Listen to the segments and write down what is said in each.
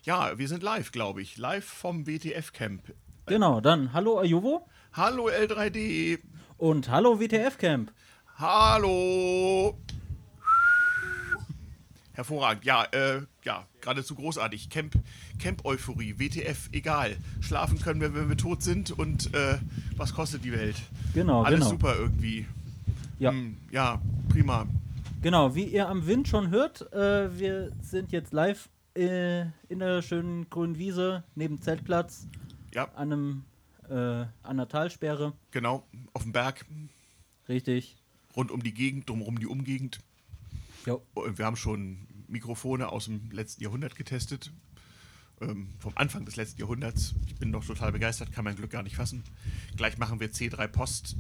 Ja, wir sind live, glaube ich. Live vom WTF-Camp. Genau, dann hallo Ajuvo Hallo L3D. und hallo WTF Camp. Hallo. Hervorragend. Ja, geradezu großartig. Camp-Euphorie, WTF, egal. Schlafen können wir, wenn wir tot sind und was kostet die Welt? Genau, Alles genau. super irgendwie. Ja, Ja, prima. genau, wie ihr am Wind schon hört, wir sind jetzt live in der schönen grünen Wiese neben Zeltplatz Ja, an der Talsperre. genau. Auf dem Berg, Richtig. rund um die Gegend, drumherum die Umgegend. Jo. Und wir haben schon Mikrofone aus dem letzten Jahrhundert getestet. Vom Anfang des letzten Jahrhunderts. Ich bin noch total begeistert, kann mein Glück gar nicht fassen. Gleich machen wir C3 Post,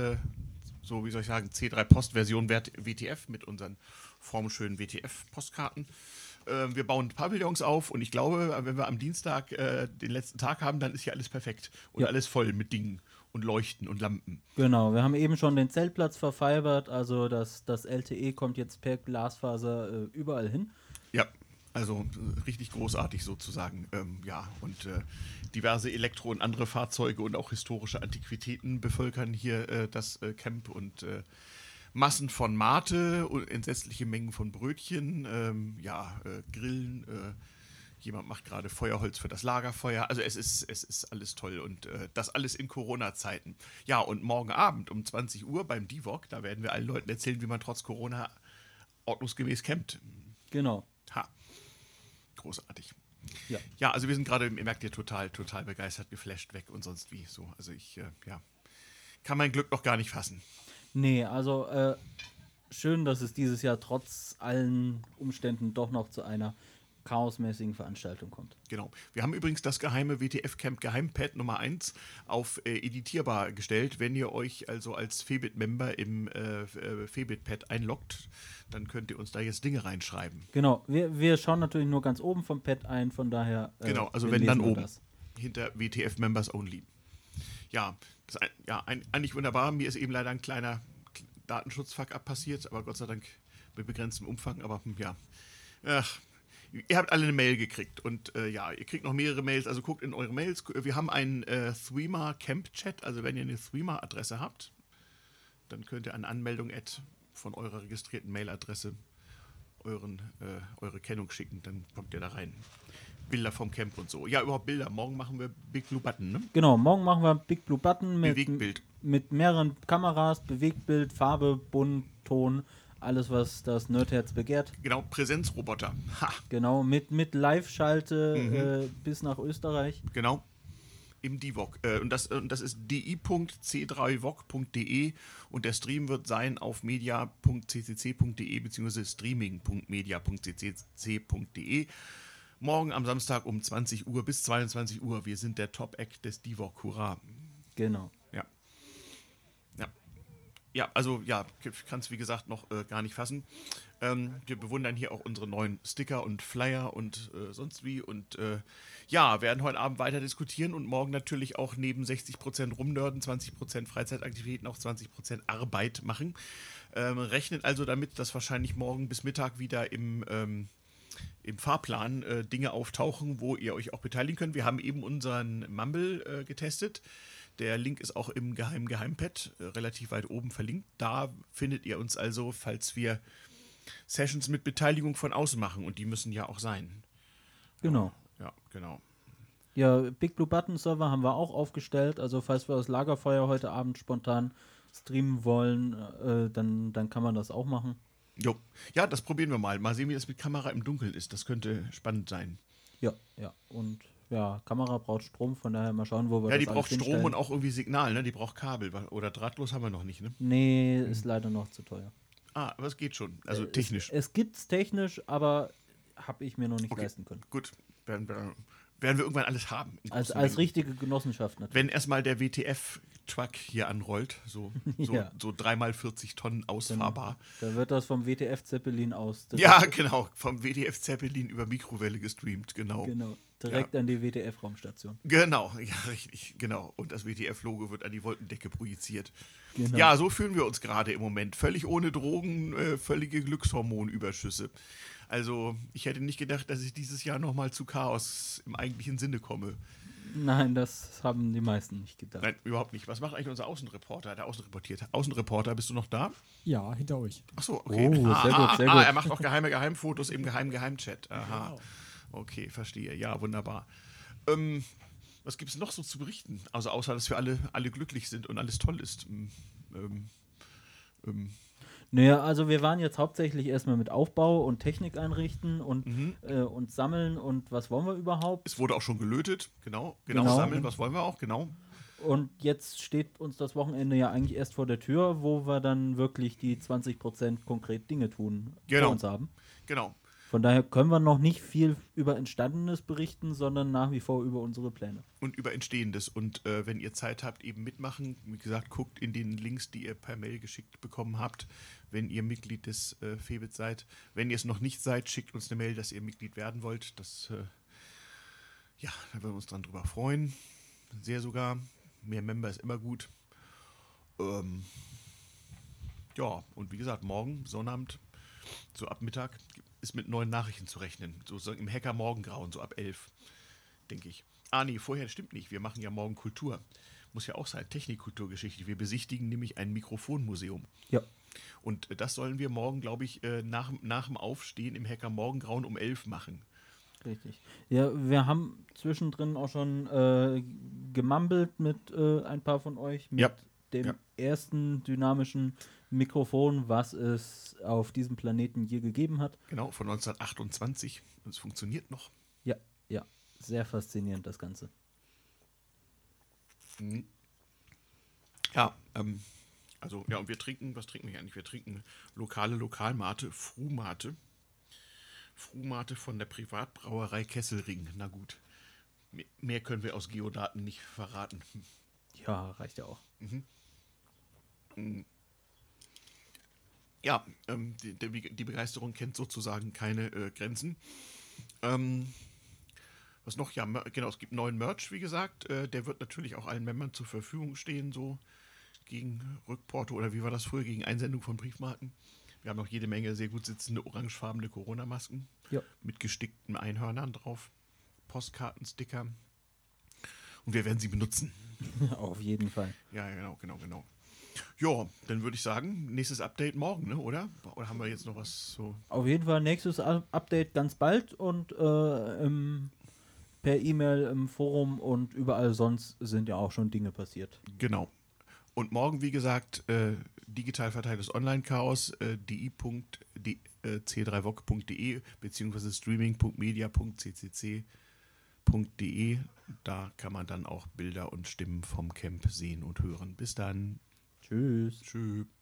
so wie soll ich sagen, C3 Post Version WTF mit unseren formschönen WTF-Postkarten. Wir bauen Pavillons auf und ich glaube, wenn wir am Dienstag den letzten Tag haben, dann ist hier alles perfekt und Ja. alles voll mit Dingen und Leuchten und Lampen. Genau, wir haben eben schon den Zeltplatz verfibert, also das LTE kommt jetzt per Glasfaser überall hin. Ja, also richtig großartig sozusagen. Ja, und diverse Elektro- und andere Fahrzeuge und auch historische Antiquitäten bevölkern hier das Camp und Massen von Mate und entsetzliche Mengen von Brötchen, Grillen. Jemand macht gerade Feuerholz für das Lagerfeuer. Also es ist alles toll und das alles in Corona-Zeiten. Ja, und morgen Abend um 20 Uhr beim DIVOC, da werden wir allen Leuten erzählen, wie man trotz Corona ordnungsgemäß campt. Genau. Ha, großartig. Ja. Ja, also wir sind gerade, ihr merkt ihr, total begeistert, geflasht, weg und sonst wie so. Also ich, kann mein Glück noch gar nicht fassen. Nee, also schön, dass es dieses Jahr trotz allen Umständen doch noch zu einer chaosmäßigen Veranstaltung kommt. Genau. Wir haben übrigens das geheime WTF-Camp Geheimpad Nummer 1 auf editierbar gestellt. Wenn ihr euch also als Febit-Member im Febit-Pad einloggt, dann könnt ihr uns da jetzt Dinge reinschreiben. Genau, wir schauen natürlich nur ganz oben vom Pad ein, von daher. Genau, also wir wenn dann lesen nur oben. das. Hinter WTF Members Only. Ja, eigentlich wunderbar. Mir ist eben leider ein kleiner Datenschutz-Fuck-up passiert, aber Gott sei Dank mit begrenztem Umfang. Aber ja, ach, ihr habt alle eine Mail gekriegt und ihr kriegt noch mehrere Mails, also guckt in eure Mails. Wir haben einen Threema Camp Chat, also wenn ihr eine Threema Adresse habt, dann könnt ihr eine Anmeldung von eurer registrierten Mailadresse eure Kennung schicken, dann kommt ihr da rein. Bilder vom Camp und so. Ja, überhaupt Bilder. Morgen machen wir Big Blue Button, ne? Genau, morgen machen wir Big Blue Button Bewegtbild. mit mehreren Kameras, Bewegtbild, Farbe, Bunt, Ton, alles, was das Nerdherz begehrt. Genau, Präsenzroboter. Ha, Genau, mit Live-Schalte bis nach Österreich. genau. Im DIVOC. Und das ist di.c3voc.de und der Stream wird sein auf media.ccc.de bzw. streaming.media.ccc.de. Morgen am Samstag um 20 Uhr bis 22 Uhr. Wir sind der Top-Act des DIVOC. Hurra. Genau. Ja. Ja. Ja, also ja, ich kann es wie gesagt noch gar nicht fassen. Wir bewundern hier auch unsere neuen Sticker und Flyer und sonst wie und werden heute Abend weiter diskutieren und morgen natürlich auch neben 60% rumnörden, 20% Freizeitaktivitäten auch 20% Arbeit machen. Rechnet also damit, dass wahrscheinlich morgen bis Mittag wieder im Fahrplan Dinge auftauchen, wo ihr euch auch beteiligen könnt. Wir haben eben unseren Mumble getestet. Der Link ist auch im Geheimpad relativ weit oben verlinkt. Da findet ihr uns also, falls wir Sessions mit Beteiligung von außen machen. Und die müssen ja auch sein. Genau. Ja, genau. Ja, Big Blue Button Server haben wir auch aufgestellt. Also falls wir das Lagerfeuer heute Abend spontan streamen wollen, dann kann man das auch machen. Jo. Ja, das probieren wir mal. Mal sehen, wie das mit Kamera im Dunkeln ist. Das könnte spannend sein. Ja. Und ja, Kamera braucht Strom, von daher mal schauen, wo wir Ja, das die alles braucht Strom hinstellen. und auch irgendwie Signal, ne? Die braucht Kabel. Oder drahtlos haben wir noch nicht, ne? Nee, ist leider noch zu teuer. Ah, aber es geht schon. Also technisch. Es gibt's technisch, aber habe ich mir noch nicht leisten können. Gut. Werden wir irgendwann alles haben. Als Mengen. richtige Genossenschaft natürlich. Wenn erstmal der WTF-Truck hier anrollt, so Ja. 3x40 Tonnen ausfahrbar. Da wird das vom WTF Zeppelin aus. Ja, genau. Vom WTF Zeppelin über Mikrowelle gestreamt, genau. Genau. Direkt an die WTF-Raumstation. Genau, ja, richtig, genau. Und das WTF-Logo wird an die Wolkendecke projiziert. Genau. Ja, so fühlen wir uns gerade im Moment. Völlig ohne Drogen, völlige Glückshormonüberschüsse. Also, ich hätte nicht gedacht, dass ich dieses Jahr nochmal zu Chaos im eigentlichen Sinne komme. Nein, das haben die meisten nicht gedacht. Nein, überhaupt nicht. Was macht eigentlich unser Außenreporter, der außenreportiert? Außenreporter, bist du noch da? Ja, hinter euch. Achso, okay. Oh, sehr gut, sehr gut. Er macht auch Geheimfotos im Geheimchat. Aha. Genau. Okay, verstehe. Ja, wunderbar. Was gibt es noch so zu berichten? Also außer, dass wir alle glücklich sind und alles toll ist. Naja, also wir waren jetzt hauptsächlich erstmal mit Aufbau und Technik einrichten und sammeln und was wollen wir überhaupt. Es wurde auch schon gelötet, genau. Genau. Sammeln, was wollen wir auch, genau. Und jetzt steht uns das Wochenende ja eigentlich erst vor der Tür, wo wir dann wirklich die 20% konkret Dinge tun Genau. vor uns haben. Genau. Von daher können wir noch nicht viel über Entstandenes berichten, sondern nach wie vor über unsere Pläne. Und über Entstehendes. Und wenn ihr Zeit habt, eben mitmachen. Wie gesagt, guckt in den Links, die ihr per Mail geschickt bekommen habt, wenn ihr Mitglied des Febit seid. Wenn ihr es noch nicht seid, schickt uns eine Mail, dass ihr Mitglied werden wollt. Das, da würden wir uns dran drüber freuen. Sehr sogar. Mehr Member ist immer gut. Ja, und wie gesagt, morgen, Sonnabend, so ab Mittag, ist mit neuen Nachrichten zu rechnen. So im Hacker-Morgengrauen, so ab 11, denke ich. Nee, vorher stimmt nicht. Wir machen ja morgen Kultur. Muss ja auch sein, Technikkulturgeschichte. Wir besichtigen nämlich ein Mikrofonmuseum. Ja. Und das sollen wir morgen, glaube ich, nach dem Aufstehen im Hacker-Morgengrauen um 11 machen. Richtig. Ja, wir haben zwischendrin auch schon gemambelt mit ein paar von euch, mit dem ersten dynamischen Mikrofon, was es auf diesem Planeten je gegeben hat. Genau, von 1928. Und es funktioniert noch. Ja, sehr faszinierend das Ganze. Mhm. Ja, also, ja, und wir trinken, was trinken wir eigentlich? Wir trinken Lokalmate, Frumate. Frumate von der Privatbrauerei Kesselring. Na gut, mehr können wir aus Geodaten nicht verraten. Ja, reicht ja auch. Ja, die Begeisterung kennt sozusagen keine Grenzen. Was noch? Ja, genau, es gibt neuen Merch, wie gesagt. Der wird natürlich auch allen Membern zur Verfügung stehen, so gegen Rückporto oder wie war das früher, gegen Einsendung von Briefmarken. Wir haben noch jede Menge sehr gut sitzende orangefarbene Corona-Masken mit gestickten Einhörnern drauf, Postkartensticker und wir werden sie benutzen. Auf jeden Fall. Ja, genau. Ja, dann würde ich sagen, nächstes Update morgen, ne, oder? Oder haben wir jetzt noch was so? Auf jeden Fall nächstes Update ganz bald und per E-Mail im Forum und überall sonst sind ja auch schon Dinge passiert. Genau. Und morgen, wie gesagt, digital verteiltes Online-Chaos, di.c3voc.de bzw. streaming.media.ccc.de. Da kann man dann auch Bilder und Stimmen vom Camp sehen und hören. Bis dann. Tschüss. Tschüss.